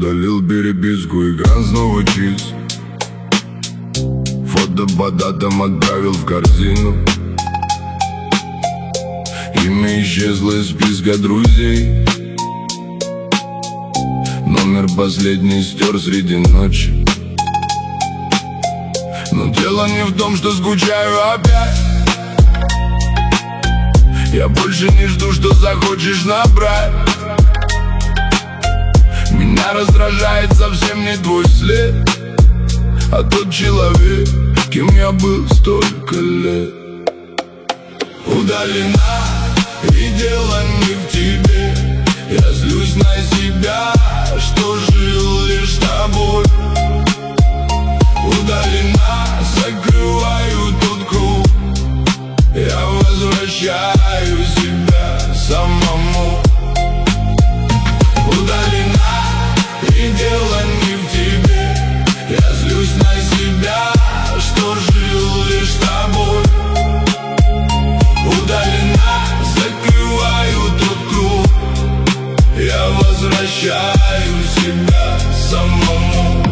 удалил переписку, экран снова чист. Фото по датам отправил в корзину. Имя исчезло из списка друзей. Номер последний стер среди ночи. Но дело не в том, что скучаю опять. Я больше не жду, что захочешь набрать. Меня раздражает совсем не твой след, а тот человек, кем я был столько лет. Удалена, и дело не в тебе. Я злюсь на себя, что жил лишь тобой. Удалена, закрываю тот круг. Я возвращаю себя самому. Удалена, и дело не в тебе. Я злюсь на себя, что жил лишь тобой. Удалена, закрываю тот круг. Я возвращаю себя самому.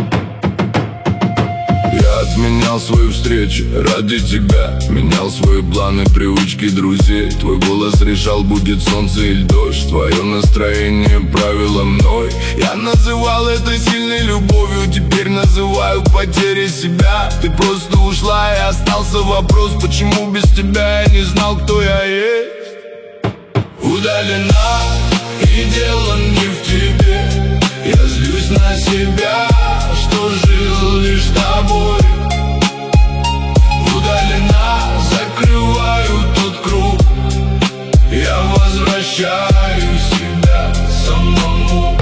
Я отменял свою встречу ради тебя. Менял свои планы, привычки друзей. Твой голос решал, будет солнце или дождь. Твое настроение правило мной. Я называл это сильной любовью, теперь называю потерей себя. Ты просто ушла, и остался вопрос, почему без тебя я не знал, кто я есть. Удалена, и дело не в тебе. Я злюсь на себя, что жил лишь тобой. Удалена, закрываю тот круг. Я возвращаю себя самому.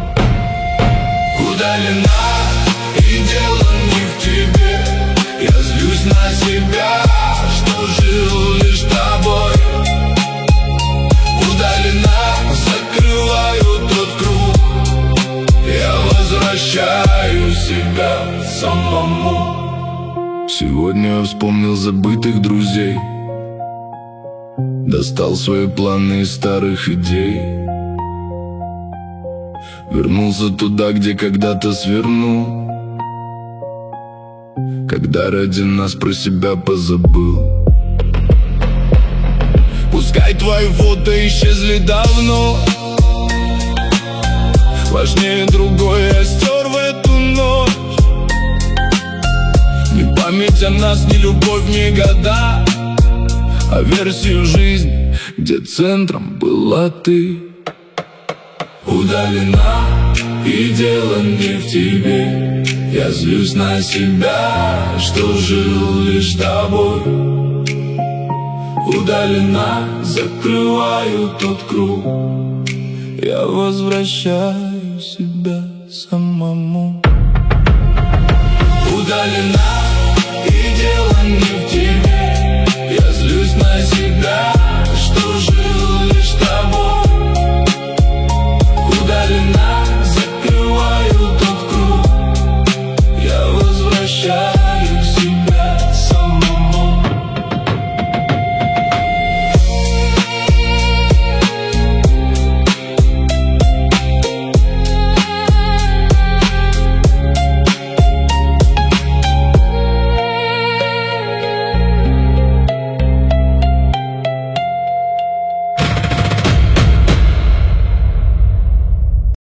Удалена, и дело не в тебе. Я злюсь на себя, что жил лишь тобой. Удалена, закрываю тот круг. Я возвращаю себя самому. Сегодня я вспомнил забытых друзей. Достал свои планы из старых идей. Вернулся туда, где когда-то свернул. Когда ради нас про себя позабыл. Пускай твои фото исчезли давно. Важнее другое я стер в эту ночь. Не память о нас, не любовь, не года, а версию жизни, где центром была ты. Удалена, и дело не в тебе. Я злюсь на себя, что жил лишь тобой. Удалена, закрываю тот круг. Я возвращаю себя самому. Удалена,